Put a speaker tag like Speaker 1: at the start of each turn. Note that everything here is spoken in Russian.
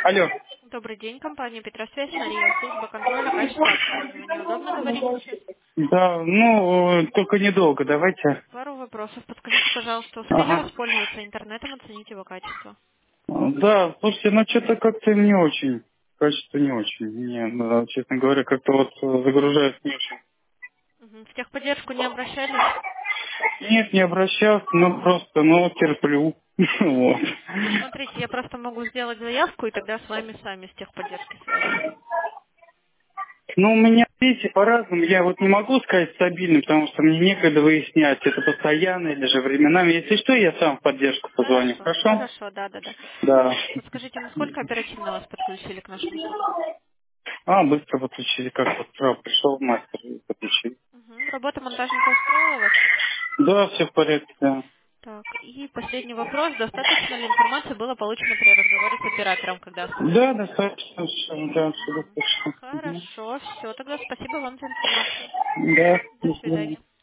Speaker 1: Алло.
Speaker 2: Добрый день, компания Петросвязь, Мария, служба контроля качества обслуживания. Удобно говорить сейчас?
Speaker 1: Да, ну, только недолго, давайте.
Speaker 2: Пару вопросов. Подскажите, пожалуйста, успели
Speaker 1: Ага.
Speaker 2: воспользоваться интернетом, оценить его качество?
Speaker 1: Да, слушайте, ну что-то как-то не очень. Качество не очень. Не, ну, честно говоря, как-то вот загружает не очень.
Speaker 2: Мгм. В техподдержку не обращались?
Speaker 1: Нет, не обращался, ну просто, ну, терплю. Вот.
Speaker 2: Ну, смотрите, я просто могу сделать заявку, и тогда с вами сами с техподдержки свяжутся.
Speaker 1: Ну, у меня, видите, по-разному. Я вот не могу сказать стабильно, потому что мне некогда выяснять, это постоянно или же временами. Если что, я сам в поддержку позвоню.
Speaker 2: Хорошо,
Speaker 1: Хорошо?
Speaker 2: хорошо, да-да-да.
Speaker 1: Да.
Speaker 2: Подскажите, насколько оперативно вас подключили к нашему сервису?
Speaker 1: Быстро подключили, как вот справа пришел мастер и подключили.
Speaker 2: Мгм. Работа монтажника устроила вас?
Speaker 1: Да, все в порядке, да.
Speaker 2: Так, и последний вопрос. Достаточно ли информации было получено при разговоре с оператором, когда
Speaker 1: Да,
Speaker 2: оставались?
Speaker 1: достаточно, всё, да, все
Speaker 2: Мгм.
Speaker 1: достаточно. Мгм.
Speaker 2: Хорошо, все. Тогда спасибо вам за информацию.
Speaker 1: Да,
Speaker 2: До
Speaker 1: до свидания.
Speaker 2: свидания.